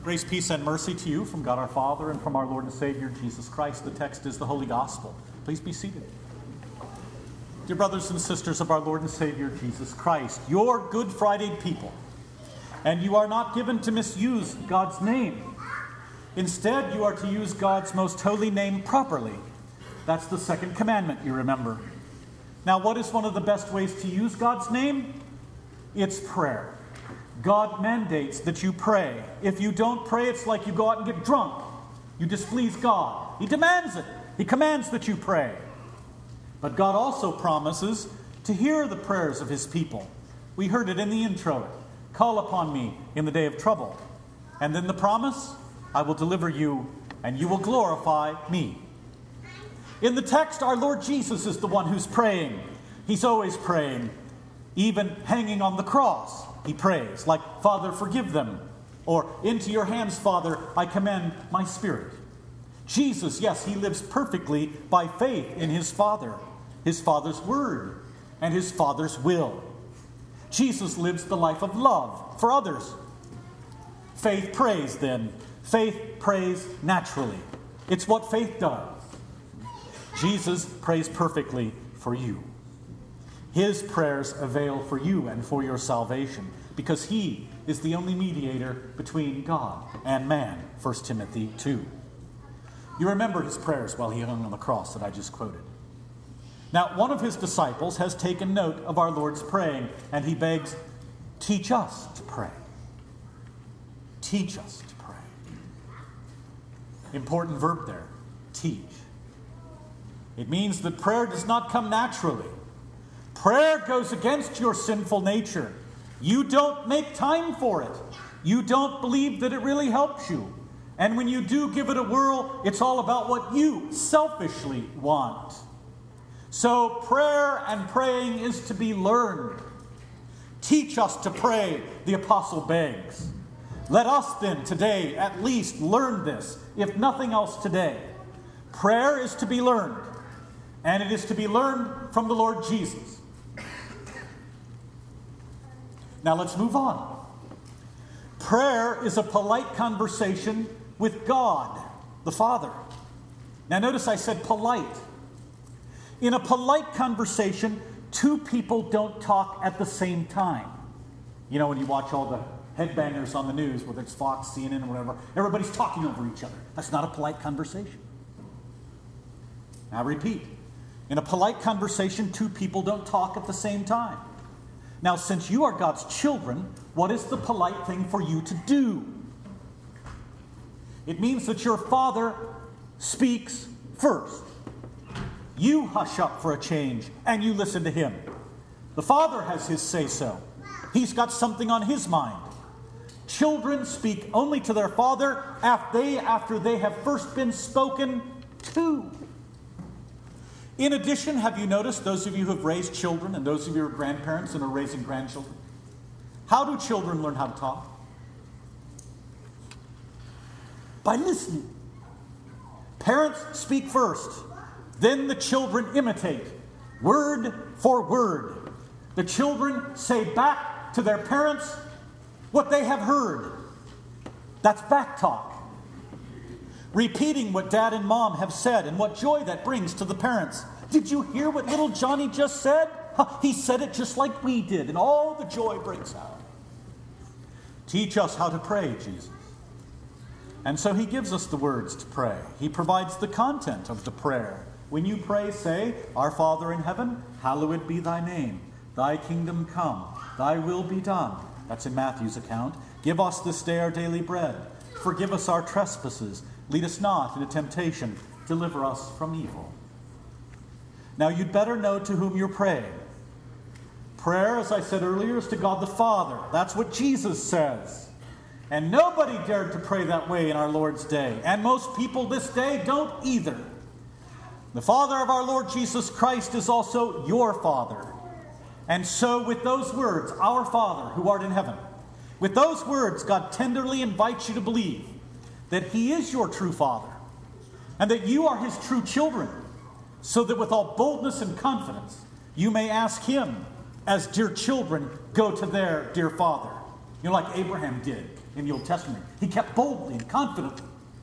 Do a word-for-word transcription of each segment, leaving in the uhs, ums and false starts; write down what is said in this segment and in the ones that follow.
Grace, peace, and mercy to you from God our Father and from our Lord and Savior, Jesus Christ. The text is the Holy Gospel. Please be seated. Dear brothers and sisters of our Lord and Savior, Jesus Christ, you're Good Friday people, and you are not given to misuse God's name. Instead, you are to use God's most holy name properly. That's the second commandment, you remember. Now, what is one of the best ways to use God's name? It's prayer. God mandates that you pray. If you don't pray, it's like you go out and get drunk. You displease God. He demands it. He commands that you pray. But God also promises to hear the prayers of his people. We heard it in the intro. Call upon me in the day of trouble. And then the promise, I will deliver you and you will glorify me. In the text, our Lord Jesus is the one who's praying. He's always praying. Even hanging on the cross, he prays, like, Father, forgive them. Or, into your hands, Father, I commend my spirit. Jesus, yes, he lives perfectly by faith in his Father, his Father's word, and his Father's will. Jesus lives the life of love for others. Faith prays, then. Faith prays naturally. It's what faith does. Jesus prays perfectly for you. His prayers avail for you and for your salvation, because he is the only mediator between God and man, First Timothy two. You remember his prayers while he hung on the cross that I just quoted. Now, one of his disciples has taken note of our Lord's praying, and he begs, teach us to pray. Teach us to pray. Important verb there, teach. It means that prayer does not come naturally. Prayer goes against your sinful nature. You don't make time for it. You don't believe that it really helps you. And when you do give it a whirl, it's all about what you selfishly want. So prayer and praying is to be learned. Teach us to pray, the apostle begs. Let us then today at least learn this, if nothing else today. Prayer is to be learned, and it is to be learned from the Lord Jesus. Now let's move on. Prayer is a polite conversation with God, the Father. Now notice I said polite. In a polite conversation, two people don't talk at the same time. You know, when you watch all the headbangers on the news, whether it's Fox, C N N, or whatever, everybody's talking over each other. That's not a polite conversation. Now repeat. In a polite conversation, two people don't talk at the same time. Now, since you are God's children, what is the polite thing for you to do? It means that your Father speaks first. You hush up for a change, and you listen to him. The Father has his say-so. He's got something on his mind. Children speak only to their Father after they, after they have first been spoken to. In addition, have you noticed, those of you who have raised children and those of you who are grandparents and are raising grandchildren, how do children learn how to talk? By listening. Parents speak first. Then the children imitate, word for word. The children say back to their parents what they have heard. That's back talk. Repeating what dad and mom have said and what joy that brings to the parents. Did you hear what little Johnny just said? He said it just like we did, and all the joy breaks out. Teach us how to pray, Jesus. And so he gives us the words to pray. He provides the content of the prayer. When you pray, say, Our Father in heaven, hallowed be thy name. Thy kingdom come, thy will be done. That's in Matthew's account. Give us this day our daily bread. Forgive us our trespasses. Lead us not into temptation. Deliver us from evil. Now you'd better know to whom you're praying. Prayer, as I said earlier, is to God the Father. That's what Jesus says. And nobody dared to pray that way in our Lord's day. And most people this day don't either. The Father of our Lord Jesus Christ is also your Father. And so with those words, Our Father who art in heaven, with those words, God tenderly invites you to believe that he is your true Father and that you are his true children, so that with all boldness and confidence you may ask him, as dear children go to their dear Father. You know, like Abraham did in the Old Testament. He kept boldly and confidently.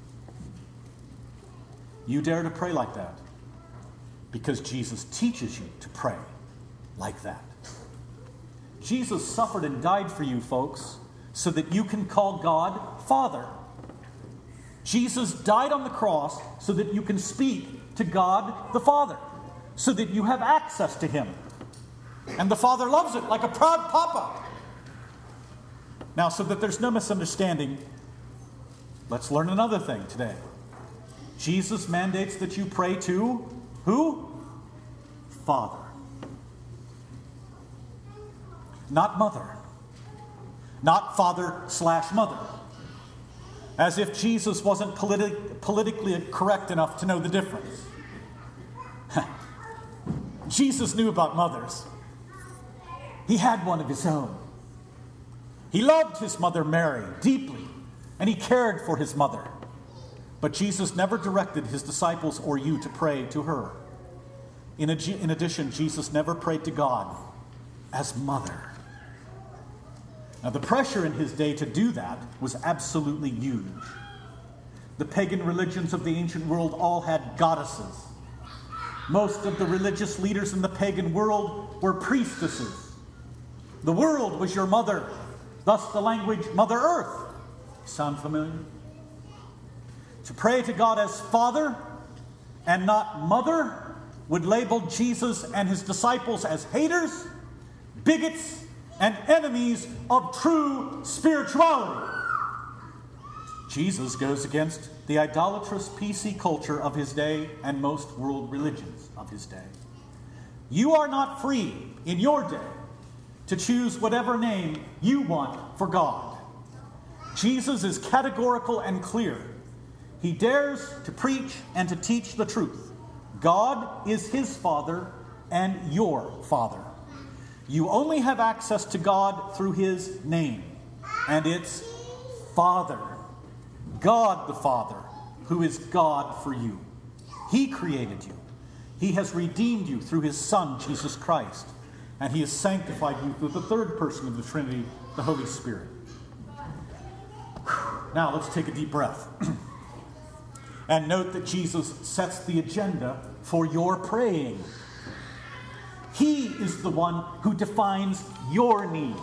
You dare to pray like that because Jesus teaches you to pray like that. Jesus suffered and died for you, folks, so that you can call God Father. Jesus died on the cross so that you can speak to God the Father, so that you have access to Him. And the Father loves it like a proud papa. Now, so that there's no misunderstanding, let's learn another thing today. Jesus mandates that you pray to who? Father. Not mother. Not father slash mother. As if Jesus wasn't politi- politically correct enough to know the difference. Jesus knew about mothers. He had one of his own. He loved his mother Mary deeply, and he cared for his mother. But Jesus never directed his disciples or you to pray to her. In, ad- in addition, Jesus never prayed to God as mother. Now, the pressure in his day to do that was absolutely huge. The pagan religions of the ancient world all had goddesses. Most of the religious leaders in the pagan world were priestesses. The world was your mother, thus the language Mother Earth. Sound familiar? To pray to God as Father and not Mother would label Jesus and his disciples as haters, bigots, and enemies of true spirituality. Jesus goes against the idolatrous P C culture of his day and most world religions of his day. You are not free in your day to choose whatever name you want for God. Jesus is categorical and clear. He dares to preach and to teach the truth. God is his Father and your Father. You only have access to God through his name, and it's Father. God the Father, who is God for you. He created you. He has redeemed you through his Son, Jesus Christ, and he has sanctified you through the third person of the Trinity, the Holy Spirit. Now let's take a deep breath. And note that Jesus sets the agenda for your praying. He is the one who defines your needs.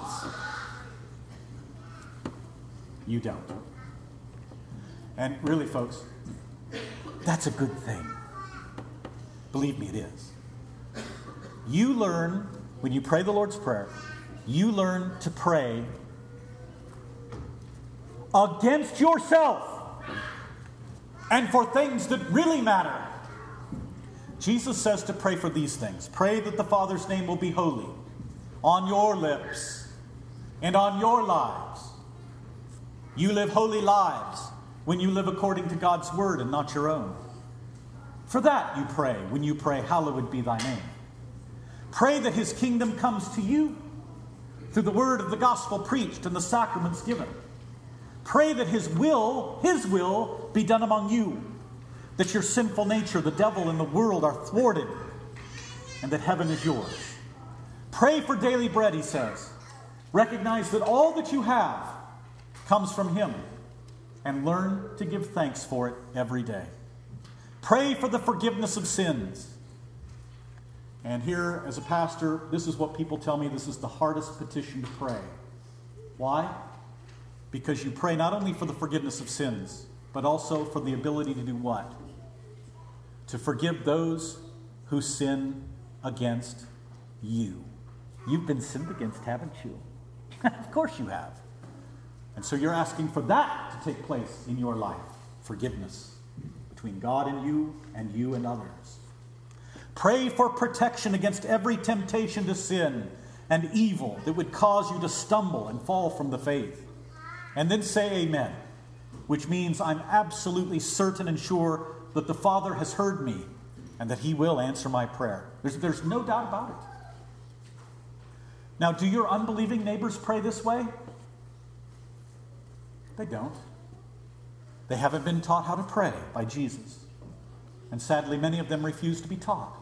You don't. And really, folks, that's a good thing. Believe me, it is. You learn, when you pray the Lord's Prayer, you learn to pray against yourself and for things that really matter. Jesus says to pray for these things. Pray that the Father's name will be holy on your lips and on your lives. You live holy lives when you live according to God's word and not your own. For that you pray when you pray, hallowed be thy name. Pray that his kingdom comes to you through the word of the gospel preached and the sacraments given. Pray that his will, his will, be done among you. That your sinful nature, the devil, and the world are thwarted, and that heaven is yours. Pray for daily bread, he says. Recognize that all that you have comes from him, and learn to give thanks for it every day. Pray for the forgiveness of sins. And here, as a pastor, this is what people tell me this is the hardest petition to pray. Why? Because you pray not only for the forgiveness of sins, but also for the ability to do what? To forgive those who sin against you. You've been sinned against, haven't you? Of course you have. And so you're asking for that to take place in your life. Forgiveness between God and you, and you and others. Pray for protection against every temptation to sin and evil that would cause you to stumble and fall from the faith. And then say amen, which means I'm absolutely certain and sure that the Father has heard me and that he will answer my prayer. There's, there's no doubt about it. Now, do your unbelieving neighbors pray this way? They don't. They haven't been taught how to pray by Jesus. And sadly, many of them refuse to be taught.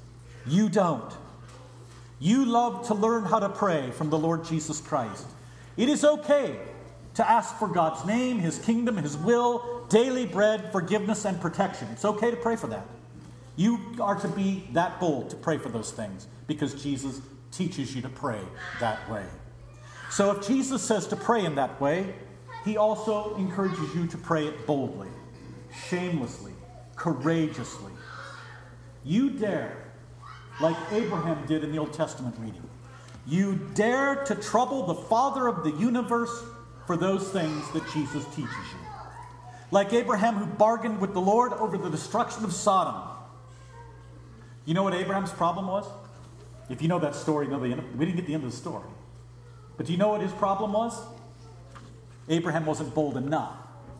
You don't. You love to learn how to pray from the Lord Jesus Christ. It is okay to ask for God's name, His kingdom, His will, daily bread, forgiveness, and protection. It's okay to pray for that. You are to be that bold to pray for those things because Jesus teaches you to pray that way. So if Jesus says to pray in that way, He also encourages you to pray it boldly, shamelessly, courageously. You dare, like Abraham did in the Old Testament reading, you dare to trouble the Father of the universe for those things that Jesus teaches you. Like Abraham who bargained with the Lord over the destruction of Sodom. You know what Abraham's problem was? If you know that story, you know the end. We didn't get the end of the story. But do you know what his problem was? Abraham wasn't bold enough.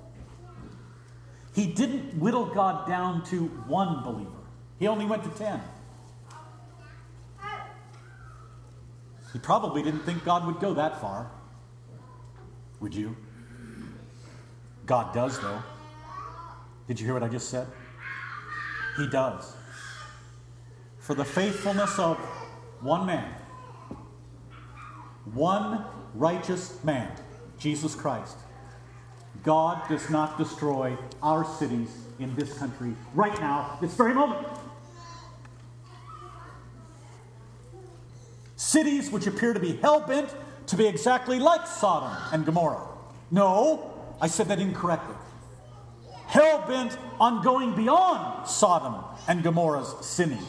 He didn't whittle God down to one believer. He only went to ten. He probably didn't think God would go that far. Would you? God does, though. Did you hear what I just said? He does. For the faithfulness of one man, one righteous man, Jesus Christ, God does not destroy our cities in this country right now, this very moment. Cities which appear to be hell-bent to be exactly like Sodom and Gomorrah. No, I said that incorrectly. Hell-bent on going beyond Sodom and Gomorrah's sinning.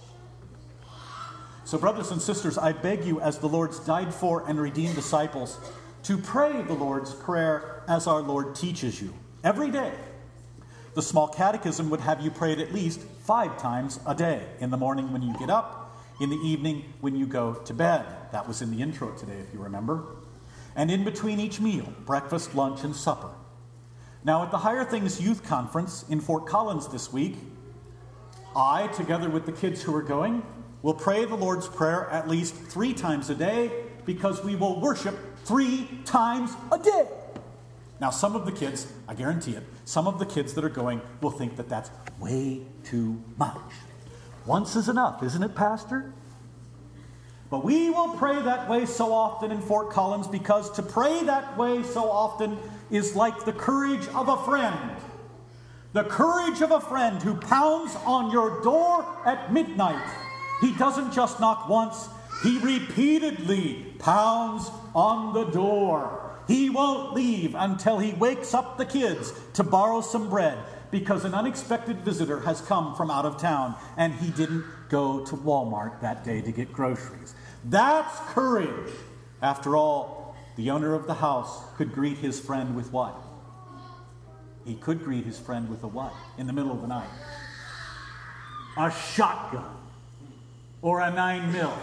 So, brothers and sisters, I beg you, as the Lord's died for and redeemed disciples, to pray the Lord's Prayer as our Lord teaches you every day. The small catechism would have you pray it at least five times a day. In the morning when you get up, in the evening when you go to bed. That was in the intro today, if you remember. And in between each meal, breakfast, lunch, and supper. Now, at the Higher Things Youth Conference in Fort Collins this week, I, together with the kids who are going, will pray the Lord's Prayer at least three times a day because we will worship three times a day. Now, some of the kids, I guarantee it, some of the kids that are going will think that that's way too much. Once is enough, isn't it, Pastor? But we will pray that way so often in Fort Collins because to pray that way so often is like the courage of a friend. The courage of a friend who pounds on your door at midnight. He doesn't just knock once, he repeatedly pounds on the door. He won't leave until he wakes up the kids to borrow some bread because an unexpected visitor has come from out of town and he didn't go to Walmart that day to get groceries. That's courage. After all, the owner of the house could greet his friend with what? He could greet his friend with a what? In the middle of the night? A shotgun. Or a nine mil.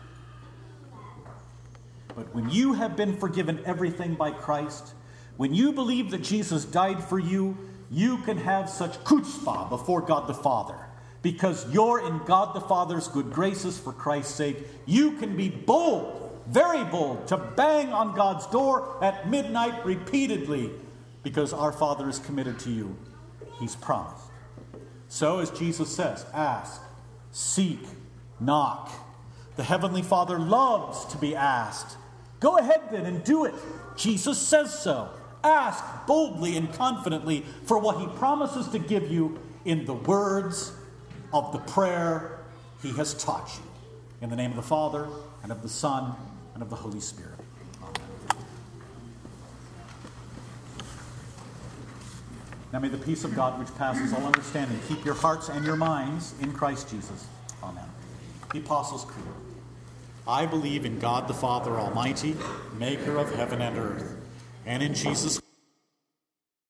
But when you have been forgiven everything by Christ, when you believe that Jesus died for you, you can have such chutzpah before God the Father. Because you're in God the Father's good graces for Christ's sake, you can be bold, very bold, to bang on God's door at midnight repeatedly. Because our Father is committed to you. He's promised. So as Jesus says, ask, seek, knock. The Heavenly Father loves to be asked. Go ahead then and do it. Jesus says so. Ask boldly and confidently for what He promises to give you in the words of the prayer He has taught you. In the name of the Father, and of the Son, and of the Holy Spirit. Amen. Now may the peace of God, which passes all understanding, keep your hearts and your minds in Christ Jesus. Amen. The Apostles' Creed. I believe in God the Father Almighty, maker of heaven and earth, and in Jesus